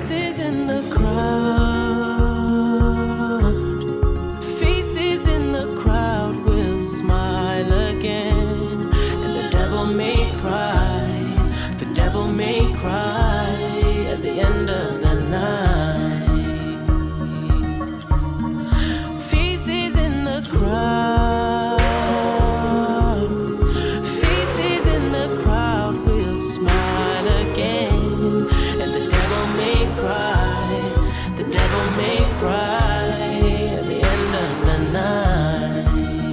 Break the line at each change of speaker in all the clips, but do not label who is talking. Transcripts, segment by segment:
Faces in the crowd, faces in the crowd will smile again, and the devil may cry, the devil may cry at the end of the night. Faces in the crowd, faces in the crowd will smile again, and the devil may cry, the devil may cry at the end of the night.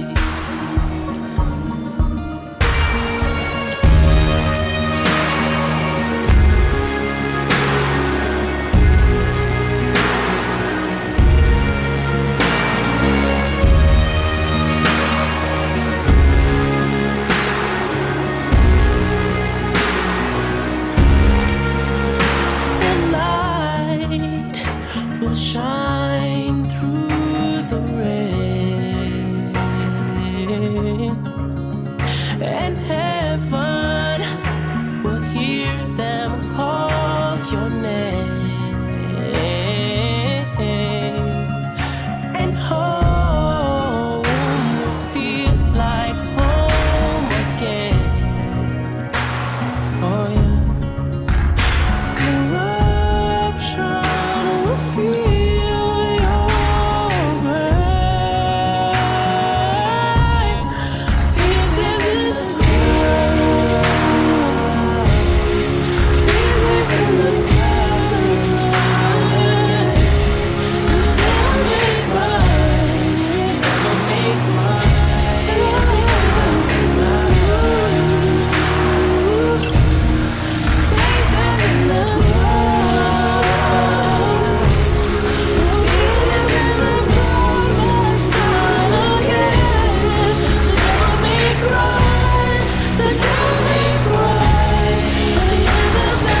The light will shine through the rain, and heaven will hear them call your name, and home will feel like home again. Oh yeah. Corruption will feel your rain. Faces in the crowd, faces in the crowd. The devil may cry, the devil may cry. Faces in the crowd, faces in the crowd will smile again. The devil may cry, the devil may cry at the end of the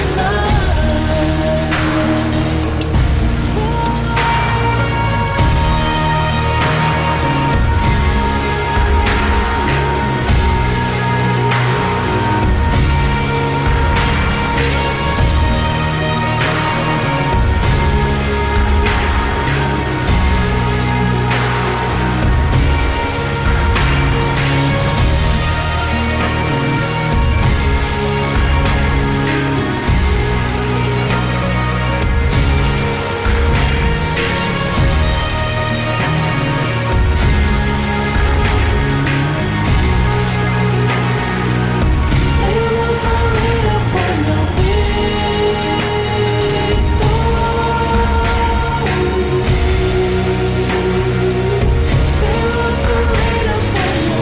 They will parade upon your victory. They will parade upon your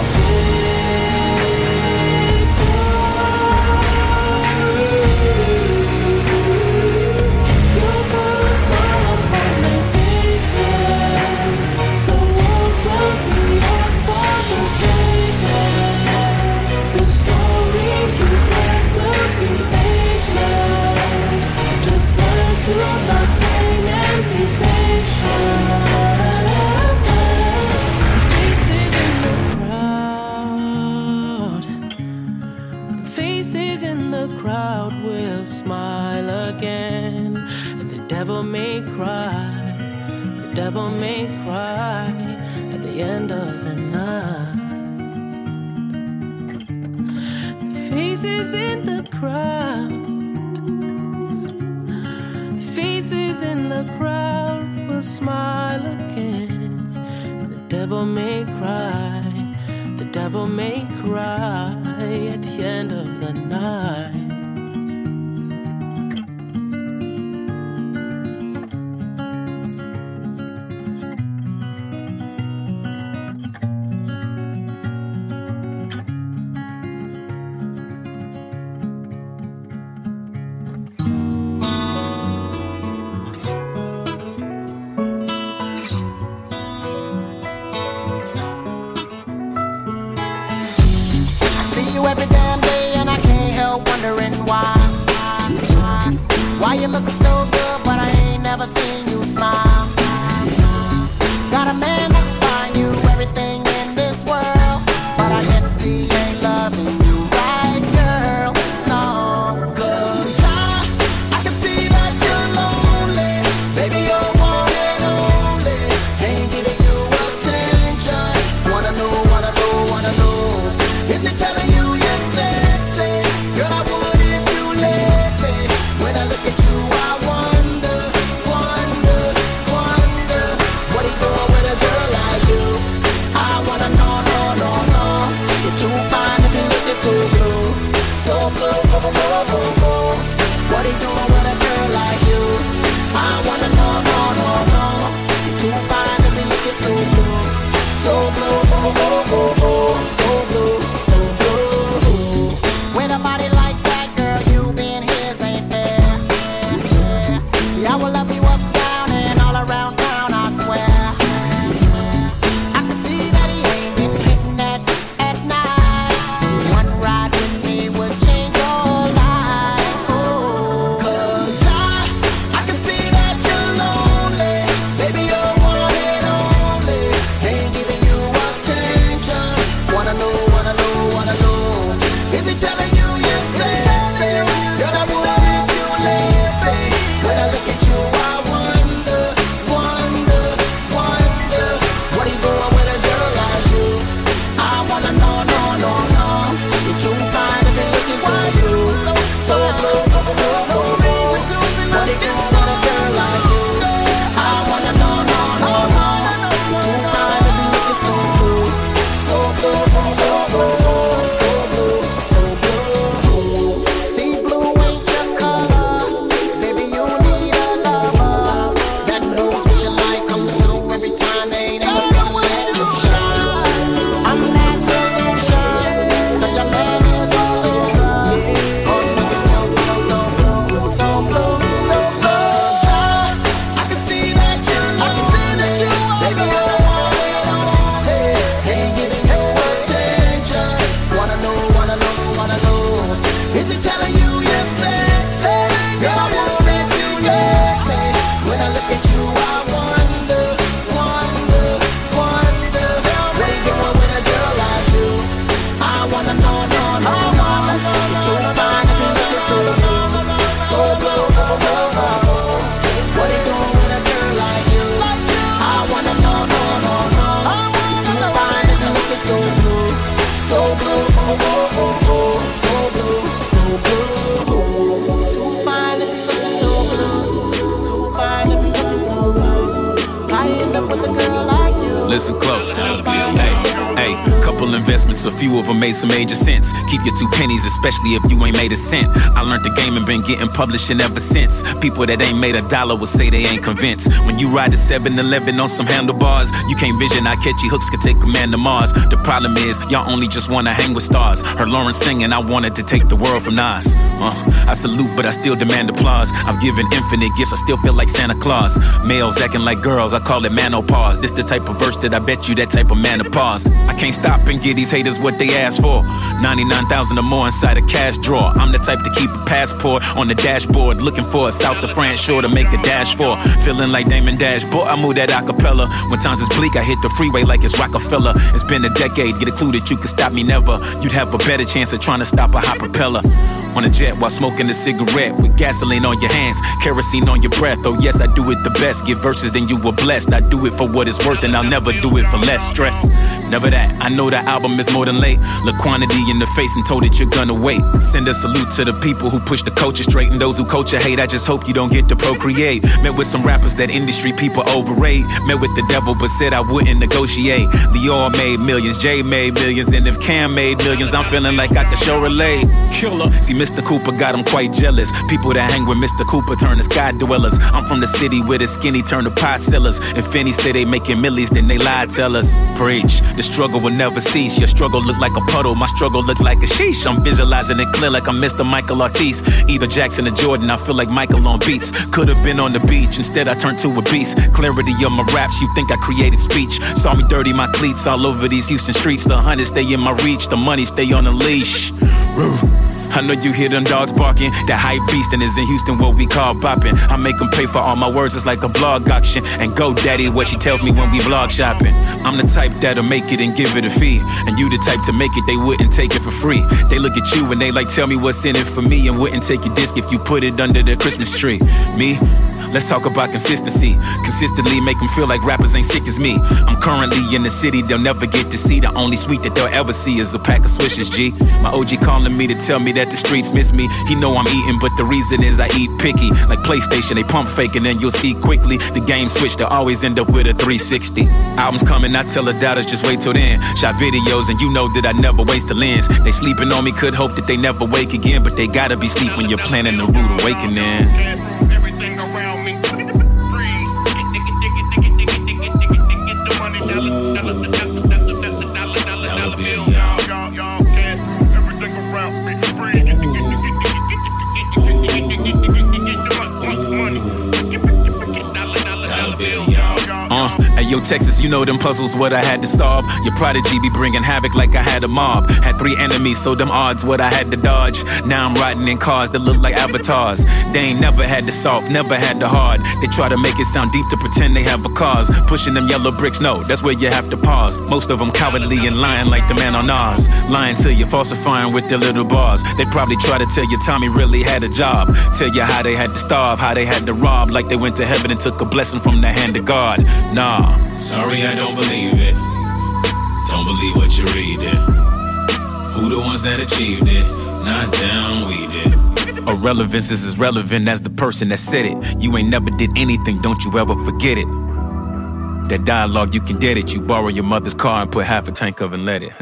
victory. You'll put a smile upon their faces. The world will be yours for the taking. The story you write will be ageless. Just learn to love pain and be patient. Faces in the crowd, the faces in the crowd will smile again, and the devil may cry, the devil may cry at the end of the night. The faces in the crowd, the faces in the crowd will smile again. The devil may cry, the devil may cry at the end of the night.
I see you every damn day and I can't help wondering why. Why you look so good but I ain't never seen you smile. Got a man that's buying you everything in this world, but I guess he ain't loving you right, girl. No, 'cause I can see that you're lonely.
Listen close. Hey, couple investments, a few of them made some major sense. Keep your 2 pennies, especially if you ain't made a cent. I learned the game and been getting publishing ever since. People that ain't made $1 will say they ain't convinced. When you ride the 7-Eleven on some handlebars, you can't vision how catchy hooks could take a man to Mars. The problem is, y'all only just wanna hang with stars. Heard Lauren singing, I wanted to take the world from Nas. I salute, but I still demand applause. I've given infinite gifts, I still feel like Santa Claus. Males acting like girls, I call it manopause. This the type of verse that I bet you that type of man to pause. I can't stop and give these haters what they ask for. 99,000 or more inside a cash drawer. I'm the type to keep a passport on the dashboard, looking for a South of France shore to make a dash for. Feeling like Damon Dash, boy, I move that acapella. When times is bleak, I hit the freeway like it's Rockefeller. It's been a decade, get a clue that you can stop me never. You'd have a better chance of trying to stop a hot propeller. On a jet while smoking a cigarette with gasoline on your hands, kerosene on your breath. Oh yes, I do it the best. Give verses, then you were blessed. I do it for what it's worth, and I'll never do it for less stress. Never that. I know the album is more than late. Look quantity in the face and told it you're gonna wait. Send a salute to the people who push the culture straight and those who culture hate. I just hope you don't get to procreate. Met with some rappers that industry people overrate. Met with the devil but said I wouldn't negotiate. Lior made millions, Jay made millions, and if Cam made millions, I'm feeling like I could show relate. Killer. See, Mr. Cooper got him quite jealous. People that hang with Mr. Cooper turn to sky dwellers. I'm from the city where the skinny turn to pie sellers. If any say they making millies, then they lie, tell us. Preach. The struggle will never cease. Your struggle look like a puddle, my struggle look like a sheesh. I'm visualizing it clear like I'm Mr. Michael Ortiz. Either Jackson or Jordan, I feel like Michael on beats. Could've been on the beach, instead I turned to a beast. Clarity of my raps, you think I created speech. Saw me dirty my cleats all over these Houston streets. The hunters stay in my reach, the money stay on a leash. I know you hear them dogs barking. That hype beast and is in Houston what we call bopping. I make them pay for all my words, it's like a blog auction. And go daddy what she tells me when we vlog shopping. I'm the type that'll make it and give it a fee. And you the type to make it, they wouldn't take it for free. They look at you and they like, tell me what's in it for me. And wouldn't take your disc if you put it under the Christmas tree. Me? Let's talk about consistency. Consistently make them feel like rappers ain't sick as me. I'm currently in the city they'll never get to see. The only sweet that they'll ever see is a pack of Swishes, G. My OG calling me to tell me that the streets miss me. He know I'm eating, but the reason is I eat picky. Like PlayStation, they pump fake and then you'll see quickly the game switch, they'll always end up with a 360. Albums coming, I tell the doubters just wait till then. Shot videos and you know that I never waste a lens. They sleeping on me, could hope that they never wake again, but they gotta be sleep when you're planning the rude awakening.
Everything around me free. Dollar bill, y'all. Everything around me free. Dollar bill, y'all.
Hey yo Texas, you know them puzzles what I had to solve. Your prodigy be bringing havoc like I had a mob. Had 3 enemies, so them odds what I had to dodge. Now I'm riding in cars that look like avatars. They ain't never had the soft, never had the hard. They try to make it sound deep to pretend they have a cause. Pushing them yellow bricks, no, that's where you have to pause. Most of them cowardly and lying like the man on Oz. Lying to you, falsifying with their little bars. They probably try to tell you Tommy really had a job. Tell you how they had to starve, how they had to rob. Like they went to heaven and took a blessing from the hand of God. Nah, sorry I don't believe it. Don't believe what you read it. Who the ones that achieved it? Not down, we did. Irrelevance is as relevant as the person that said it. You ain't never did anything, don't you ever forget it. That dialogue, you can get it. You borrow your mother's car and put half a tank of and let it.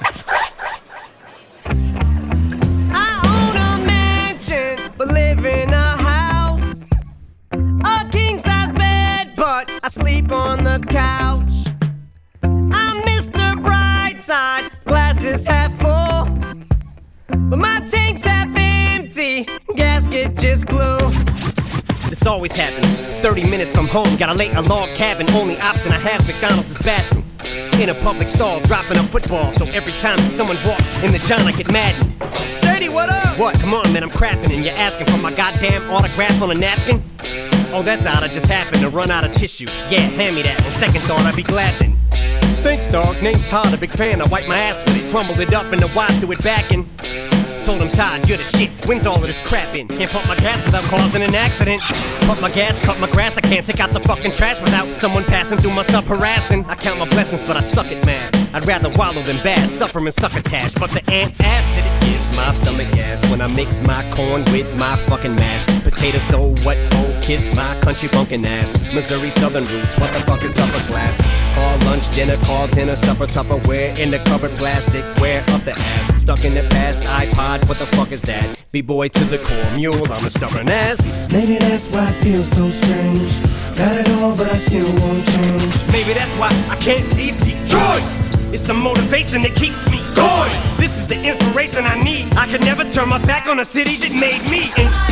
I own a mansion, but live in a house. A king-size bed, but I sleep on the couch. I'm Mr. Brightside, glasses half full, but my tank's half empty, gasket just blew. This always happens, 30 minutes from home, gotta lay a log cabin, only option I have's McDonald's bathroom. In a public stall, dropping a football, so every time someone walks in the John, I get maddened. Shady, what up? What? Come on, man, I'm crapping, and you're asking for my goddamn autograph on a napkin? Oh, that's odd, I just happened to run out of tissue. Yeah, hand me that, on second thought, I'd be glad then. Thanks, dog, name's Todd, a big fan, I wipe my ass with it, crumbled it up and the wipe threw it back in. Told him, Todd, you're the shit, when's all of this crap in? Can't pump my gas without causing an accident. Pump my gas, cut my grass, I can't take out the fucking trash without someone passing through my sub harassing. I count my blessings, but I suck at math. I'd rather wallow than bass, suffer and succotash. But the antacid is my stomach gas when I mix my corn with my fucking mash. Potato so what? Oh, kiss my country bunkin' ass. Missouri Southern roots, what the fuck is upper class? Call lunch, dinner, supper, Tupperware in the cupboard, plastic, wear up the ass. Stuck in the past, iPod, what the fuck is that? B-boy to the core, mule, I'm a stubborn ass.
Maybe that's why I feel so strange. Got it all, but I still won't change.
Maybe that's why I can't leave Detroit. It's the motivation that keeps me going. This is the inspiration I need. I could never turn my back on a city that made me.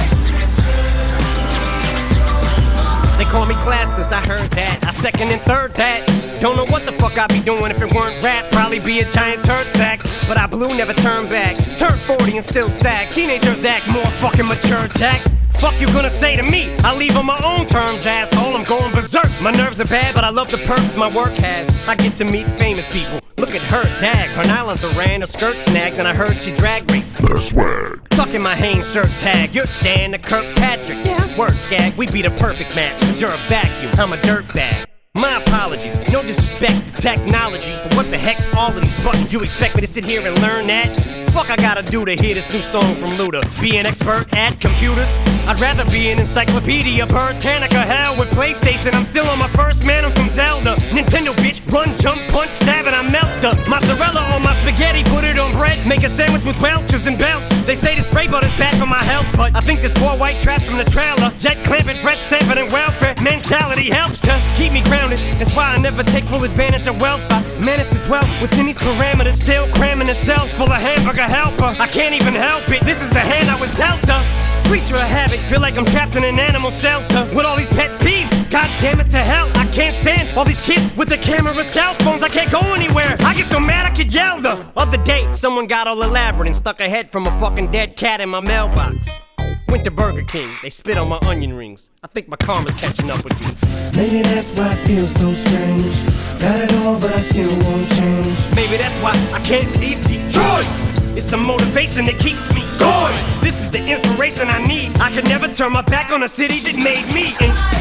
They call me classless, I heard that. I second and third that. Don't know what the fuck I'd be doing if it weren't rap. Probably be a giant turd sack. But I blew, never turned back. Turned 40 and still sag. Teenagers act more fucking mature, Jack. Fuck you gonna say to me? I leave on my own terms, asshole. I'm going berserk. My nerves are bad, but I love the perks my work has. I get to meet famous people. Look at her, dag. Her nylons are ran, her skirt snagged, and I heard she drag races.
That's swag.
Tucking my Hanes shirt tag. You're Dan the Kirkpatrick. Yeah, words gag. We be the perfect match. Cause you're a vacuum, I'm a dirtbag. My apologies, no disrespect to technology, but what the heck's all of these buttons? You expect me to sit here and learn that? Fuck I gotta do to hear this new song from Luda? Be an expert at computers? I'd rather be an encyclopedia, Britannica, hell with PlayStation. I'm still on my first man, I'm from Zelda. Nintendo bitch, run, jump, punch, stab, and I melt the mozzarella on my spaghetti, put it on bread, make a sandwich with Welchers and belts. They say this spray butter's bad for my health, but I think this poor white trash from the trailer, Jet Clampett, Brett Sanford, and welfare mentality helps to keep me grounded. That's why I never take full advantage of wealth. I manage to dwell within these parameters, still cramming the cells full of hamburger helper. I can't even help it, this is the hand I was dealt. Creature of habit, feel like I'm trapped in an animal shelter with all these pet peeves. God damn it to hell, I can't stand all these kids with their camera cell phones. I can't go anywhere, I get so mad I could yell. The other day, someone got all elaborate and stuck a head from a fucking dead cat in my mailbox. Went to Burger King, they spit on my onion rings. I think my karma's catching up with me.
Maybe that's why I feel so strange. Got it all, but I still won't change.
Maybe that's why I can't leave Detroit. It's the motivation that keeps me going. This is the inspiration I need. I could never turn my back on a city that made me.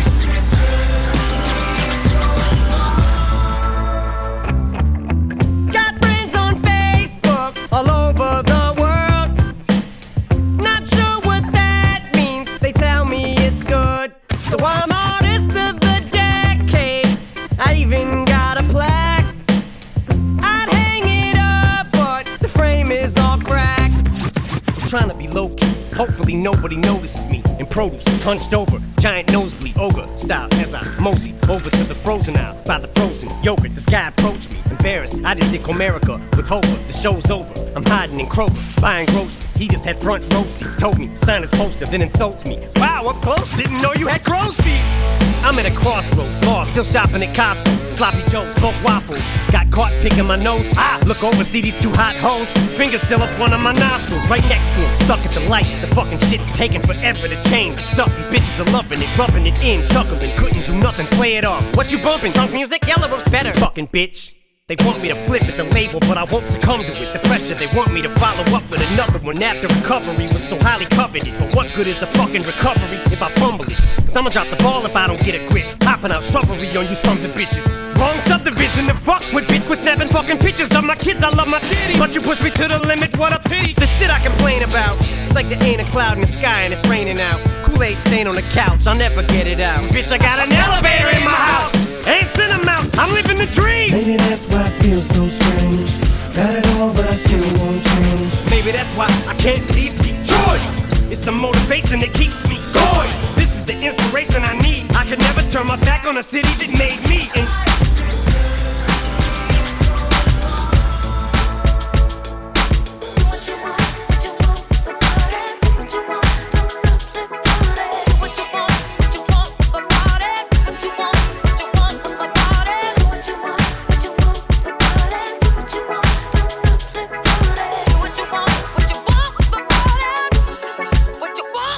Got friends on Facebook all over the world. Not sure what that means. They tell me it's good. So I'm artist of the decade. I even got a plaque. I'd hang it up, but the frame is all cracked. I'm trying to be low-key. Hopefully nobody notices me. In produce, hunched over, giant nosebleed, ogre style as I mosey over to the frozen aisle by the frozen yogurt. This guy approached me, embarrassed. I just did Comerica with Hover. The show's over. I'm hiding in Kroger, buying groceries. He just had front row seats. Told me sign his poster, then insults me. Wow, up close, didn't know you had crow's feet. I'm at a crossroads, lost, still shopping at Costco. Sloppy Joes, both waffles. Got caught picking my nose. I look over, see these two hot hoes. Fingers still up one of my nostrils, right next to him. Stuck at the light. The fucking shit's taking forever to change. Stuck, these bitches are loving it, rubbing it in, chuckling. Couldn't do nothing, play it off. What you bumping? Drunk music? Yellow Rope's better. Fucking bitch. They want me to flip at the label, but I won't succumb to it. The pressure, they want me to follow up with another one after recovery was so highly coveted. But what good is a fucking recovery if I fumble it? Cause I'ma drop the ball if I don't get a grip. Hopping out shrubbery on you sons of bitches. Wrong subdivision to fuck with, bitch. Quit snapping fucking pictures of my kids. I love my titties, but you push me to the limit, what a pity. The shit I complain about, it's like there ain't a cloud in the sky and it's raining out. Kool-Aid stain on the couch, I'll never get it out. Bitch, I got an elevator in my house. Ants in a mouse, I'm living the dream.
Maybe that's why I feel so strange. Got it all, but I still won't change.
Maybe that's why I can't leave Detroit. It's the motivation that keeps me going. This is the inspiration I need. I could never turn my back on a city that made me.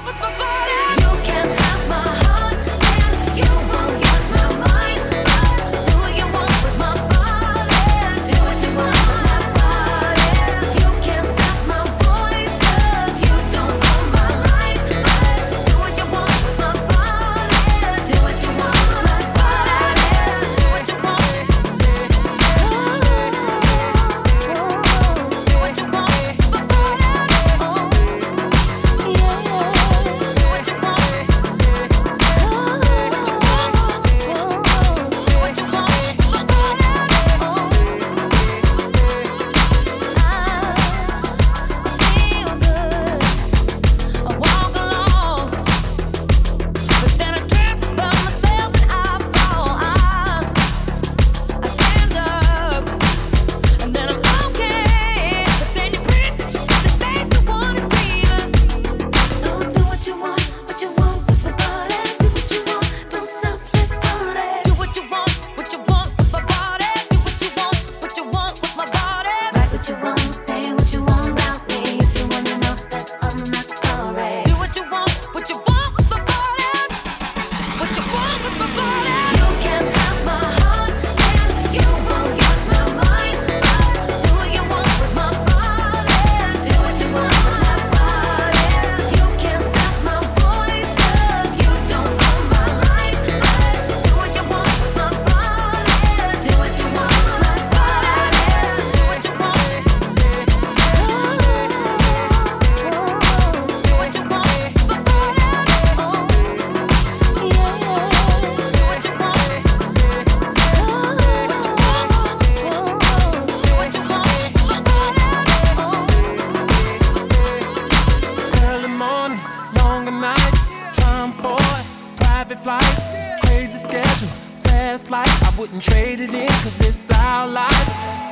You can't have my heart, and you won't use my mind. crazy schedule, fast life, I wouldn't trade it in, cause it's our life.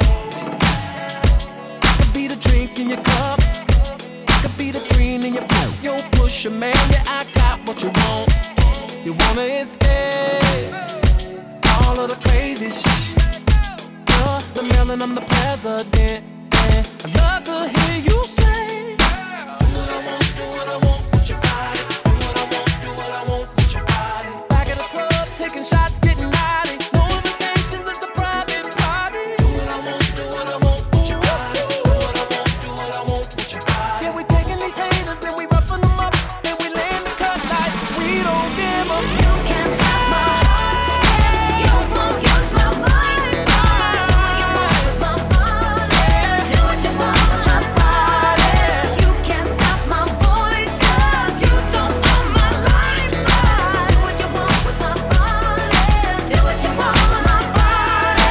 I could be the drink in your cup, I could be the green in your cup. You push a man, yeah, I got what you want. You wanna escape all of the crazy shit. You're the mail and I'm the president. I'd love to hear you say, do what I want, do what I want with your body. Do what I want, do what I want with your body. Back at the club, taking shots, getting naughty. No invitations, it's a private party. Do what I want, do what I want with your body. Do what I want, do what I want with your body. Yeah, we taking these haters and we roughing them up. Then we laying the cut like we don't give up. You can't stop my heart. You won't use my mind. You want with my body. Do what you want with my body. You can't stop my voice, 'cause you don't own my life. Do what you want with my body. Do what you want with my body.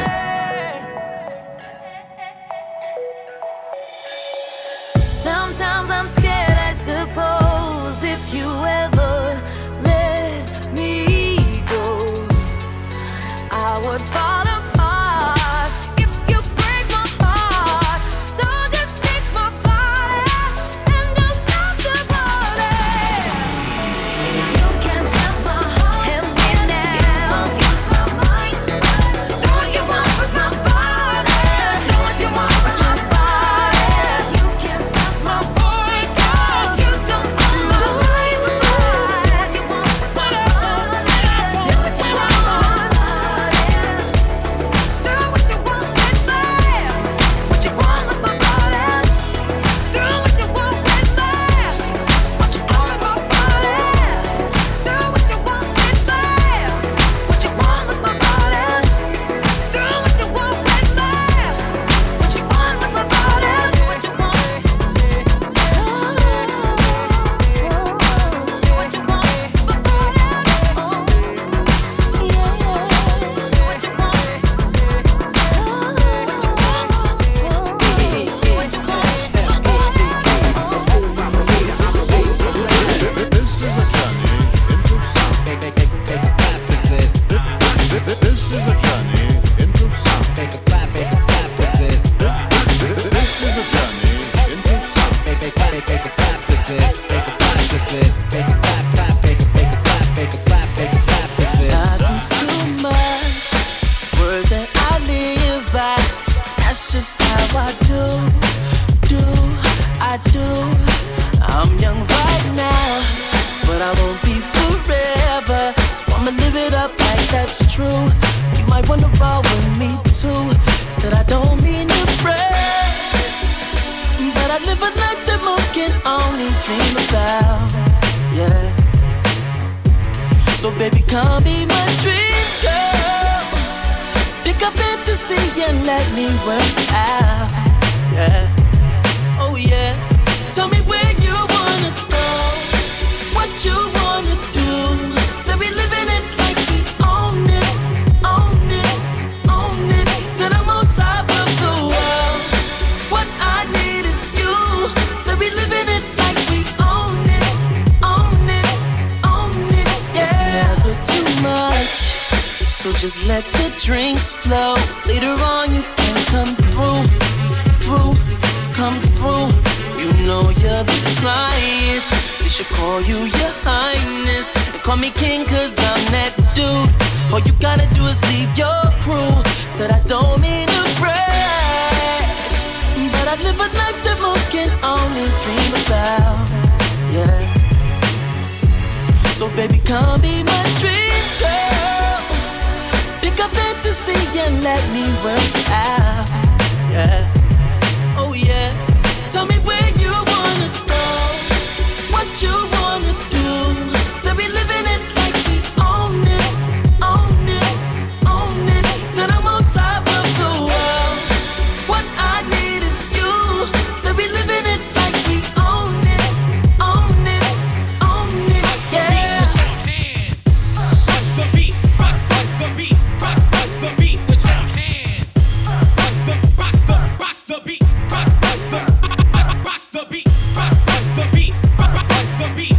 Sometimes I'm scared, I suppose, if you ever let me go, I would fall apart if you break my heart. So just take my body and don't stop the party. You can't stop my heart. Help me now. You won't use my mind. Do what you want with my body. Do what you want with my body. You can't stop my voice, 'cause you don't own my life. Do what you want with my body. Do what you want with my body. Do what you want with me. What you want with my body. Do what you want with me. What you want with my body. Do what you want with me. What you want with my body. Do what you want with me. What you want with my body. What you want.
This is a journey into sound. This is a journey into sound. This is a journey into sound.
Nothing's too much, words that I live by. That's just how I do. I'm young right now, but I won't be forever. So I'ma live it up like that's true. You might wanna roll with me too. Said I don't mean to brag, but I live a life that most can only dream about. Yeah. So baby, come be my dream girl. Pick up fantasy and let me work out. Yeah. Oh yeah. Tell me where you wanna go, what you wanna do. Say we living it like we own it, own it, own it. Said I'm on top of the world. What I need is you. Say we living it like we own it, own it, own it. Yeah. It's never too much, so just let the drinks flow. Later on you can come through, come through. You know you're the flyest. They should call you your highness. And call me king, 'cause I'm that dude. All you gotta do is leave your crew. Said I don't mean to brag, but I live a life that most can only dream about. Yeah. So baby, come be my dream girl. Pick up fantasy and let me work out. Yeah. Oh yeah. Tell me where you wanna go, what you wanna do. Say we living it like we own it, own it, own it. Said I'm on top of the world. What I need is you. Say we living it like we own it, own it, own it. Yeah.
Rock the beat, rock the beat, rock the beat with your hand. Rock the beat, rock the beat, rock the beat, rock the beat, rock the beat.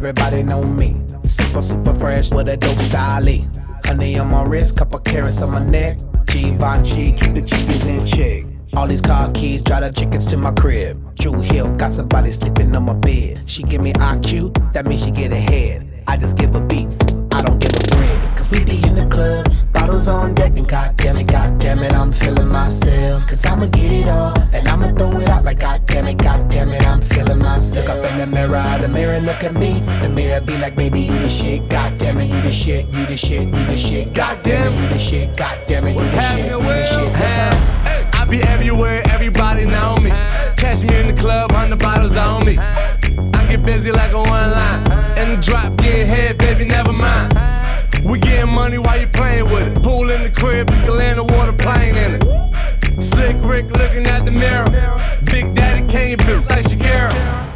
everybody know me. Super, super fresh with a dope style. Honey on my wrist, couple carrots on my neck. Givenchy, keep the chickens in check. All these car keys, drive the chickens to my crib. Drew Hill, got somebody sleeping on my bed. She give me IQ, that means she get ahead. I just give her beats, I don't give her bread. Cause we be in the club, bottles on deck, and goddamn it, I'm feeling myself. Cause I'ma get it all, and I'ma throw it out like goddamn it, I'm feeling myself. Look up in the mirror look at me. The mirror be like, baby, you the shit, goddamn it, you the shit, you the shit, you the shit, goddamn it, you the shit, goddamn it, you the shit, you the shit. Yes, sir.
I be everywhere, everybody know me. Catch me in the club, 100 bottles on me. I get busy like a one line. In the drop, get head, baby, never mind. We getting money while you playing with it. Pool in the crib, you can land a water plane in it. Slick Rick looking at the mirror. Big Daddy Kane, bitch like Shakira.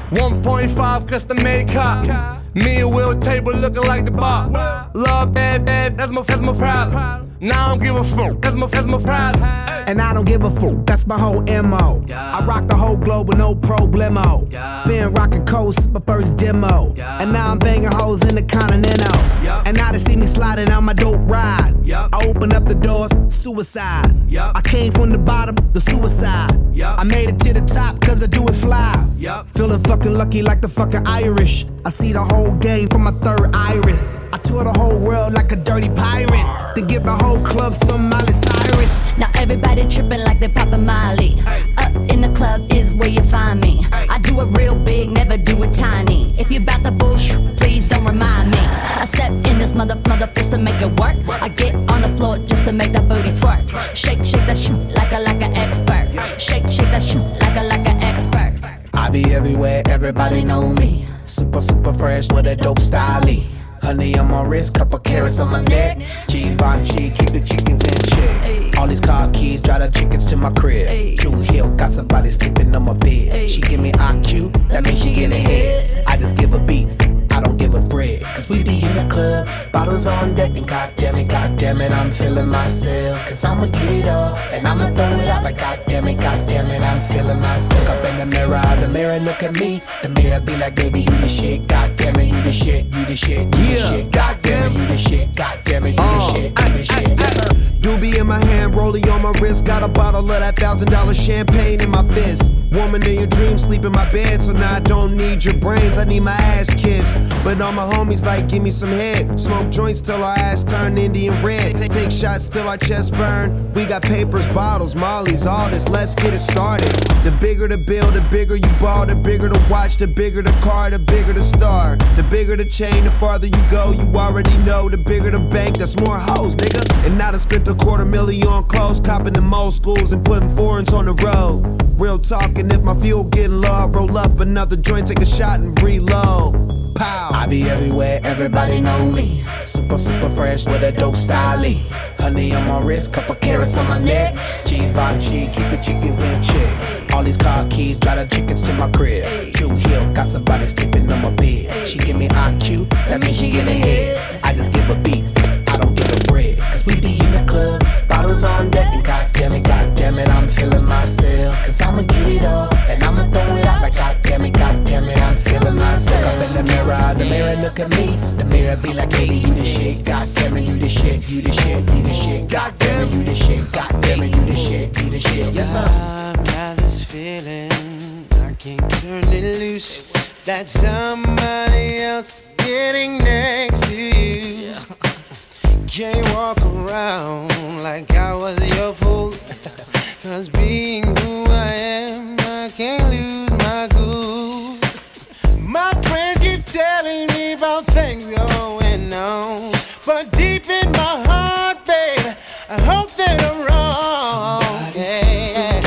1.5 custom made car. Me and Will Table looking like the bar. Love bad, that's my problem. Now I don't give a fuck, that's my problem.
And I don't give a fuck, that's my whole MO. I rock the whole globe with no problemo. Been rocking coast since my first demo. And now I'm banging hoes in the Continental. And now they see me sliding on my dope ride. I open up the doors, suicide. I came from the bottom, the suicide. I made it to the top cause I do it fly. Feeling fucking lucky like the fucking Irish. I see the whole game from my third iris. I tour the whole world like a dirty pirate. To give the whole club some Miley Cyrus.
Now everybody tripping like they poppin' Miley. Up in the club is where you find me. I do it real big, never do it tiny. If you bout the bullshit, please don't remind me. I step in this mother fist to make it work. I get on the floor just to make that booty twerk. Shake that shit like an expert. Shake that shit like an expert.
I be everywhere, everybody know me. Super, super fresh with a dope style. Honey on my wrist, couple carrots on my neck. Givenchy, keep the chickens in check. All these car keys, drive the chickens to my crib. Drew Hill, got somebody sleeping on my bed. She give me IQ, that means she get ahead. I just give her beats, I don't give her bread. Cause we be in the club, bottles on deck, and goddamn it, I'm feeling myself. Cause I'ma get it all, and I'ma throw it out like goddamn it, I'm feeling myself. Look up in the mirror look at me. The mirror be like, baby, you the shit, goddamn it, you the shit, you the shit, you the shit, goddamn it, you the shit, goddamn it, you the shit, you the shit. Yes, sir.
Doobie in my hand, rollie on my wrist. Got a bottle of that $1,000 champagne in my fist. Woman in your dreams, sleep in my bed. So now I don't need your brains, I need my ass kissed. But all my homies like, give me some head. Smoke joints till our ass turn Indian red. Take shots till our chest burn. We got papers, bottles, mollies, all this, let's get it started. The bigger the bill, the bigger you ball. The bigger the watch, the bigger the car, the bigger the star. The bigger the chain, the farther you go. You already know, the bigger the bank, that's more hoes, nigga. And now I spent $250,000 on clothes, copping them old schools and putting foreigns on the road. Real talking, if my fuel getting low, I roll up another joint, take a shot and reload. Pow.
I be everywhere, everybody know me. Super, super fresh with a dope style. Honey on my wrist, couple carrots on my neck. Givenchy, keep the chickens in check. All these car keys, drive the chickens to my crib. Drew Hill, got somebody sleeping on my bed. She give me IQ, that means she get ahead. I just give her beats, I don't give her bread. Cause we be in the club, bottles on deck, and goddamn it, I'm feeling myself. Cause I'ma get it all, and I'ma throw it out like goddamn it, I'm feeling myself. Up in the mirror look at me. The mirror be like, baby, you the shit, goddamn it, you the shit, you the shit, you the shit, goddamn it, you the shit, goddamn it, you the shit, you the shit. Yes, sir.
I got this feeling, I can't turn it loose. That somebody else getting next to you. Can't walk around like I was your fool. Cause being who I am, I can't lose my cool. My friends keep telling me about things going on, but deep in my heart, babe, I hope that I'm wrong. Yeah.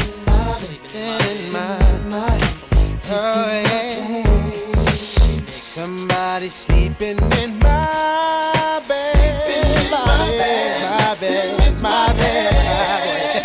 Oh, yeah. Somebody sleeping in my bed, my bed, my bed.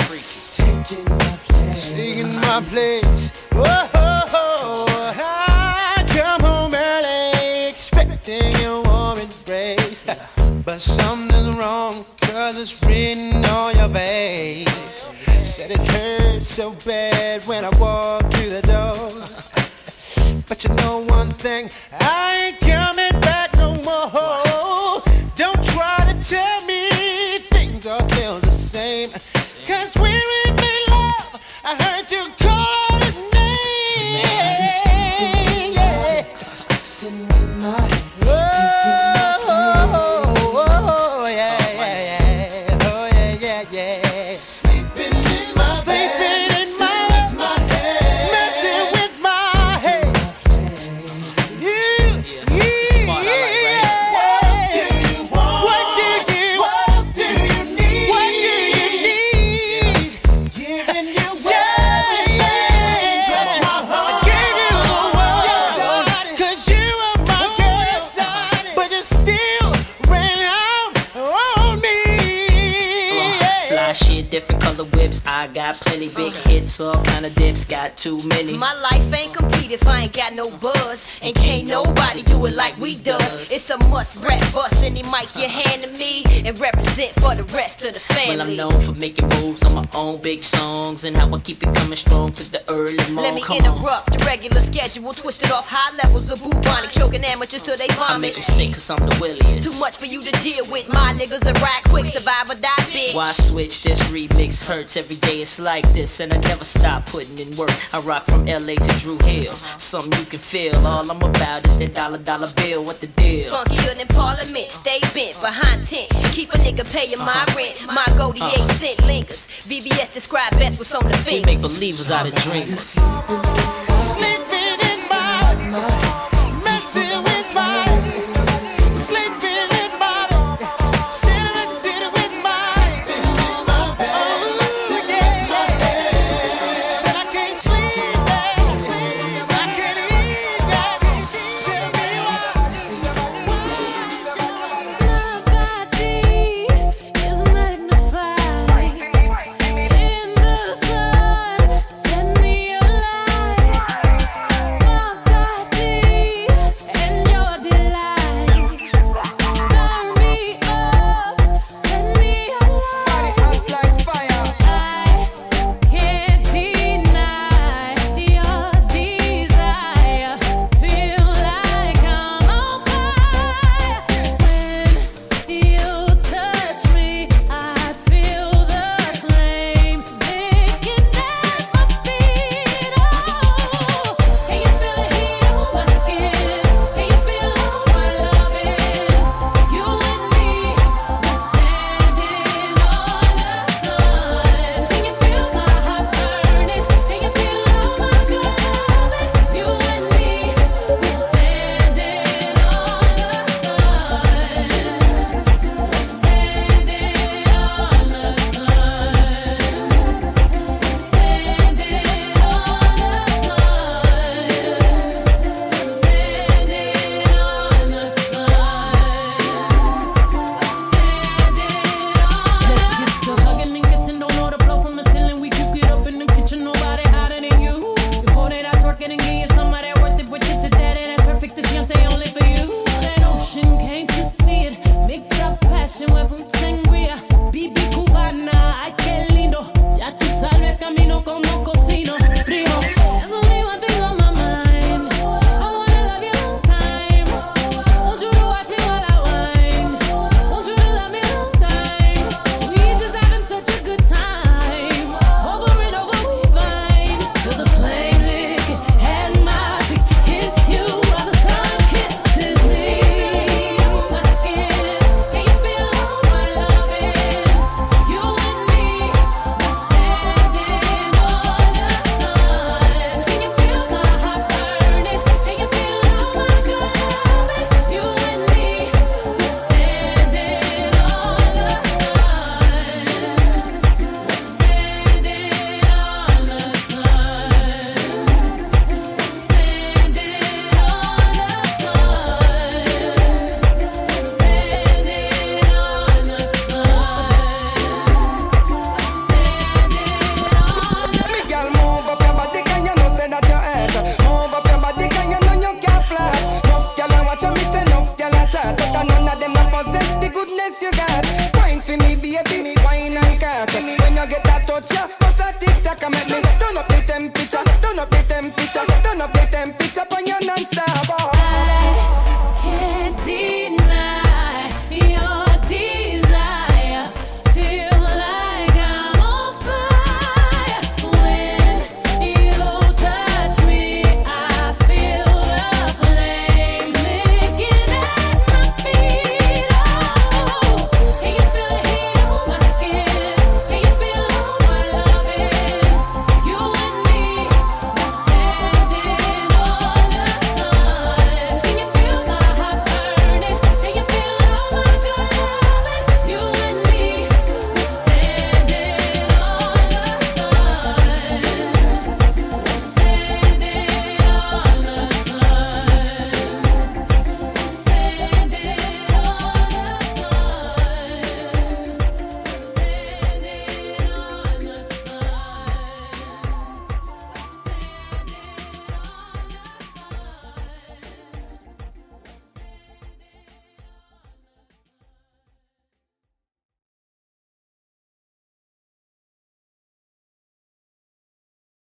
Taking my place. Whoa, I come home early, expecting a warm embrace, but something's wrong, cause it's written on your face. Said it hurt so bad when I walked through the door, but you know one thing, I ain't coming I heard you call out his name. Yeah.
Sitting with my
Oh, yeah, yeah, yeah. Oh, yeah, yeah, yeah.
sleeping in my
Sleeping in my
head.
messing with my head. Yeah. What do you want?
What do you need?
What do you need?
Giving you
That's my heart. I gave you the world, 'cause you are my girl, but you still ran out on me.
Fly shit, different color whips. I got plenty big hits, all kind of dips. Got too many.
My life ain't complete if I ain't got no buzz. And can't nobody do it like we does. It's a must rap bust any mic you hand to me and represent for the rest of the
Well, I'm
family.
known for making moves on my own big songs and how I keep it coming strong to the early morning.
Let me
Come on.
interrupt the regular schedule, twisted off high levels of bubonic, choking amateurs till they
I
vomit.
make them sick 'cause I'm the williest.
Too much for you to deal with. My niggas are ride quick, survive or die, bitch.
Why switch? This remix hurts every day. It's like this, and I never stop putting in work. I rock from LA to Drew Hill. Something you can feel. All I'm about is that dollar bill. What the deal?
Funkier than Parliament, stay bent behind tent and keep a nigga paying my rent. My goldie 8-cent lingers. VVS describe best what's on the
We
fingers.
make believers out of dreamers.
Sleeping in my messing with my sleeping in my sitting with my said I can't sleep that I can't eat that. Tell me
you get that touch, yeah, bust a tick-tock and make me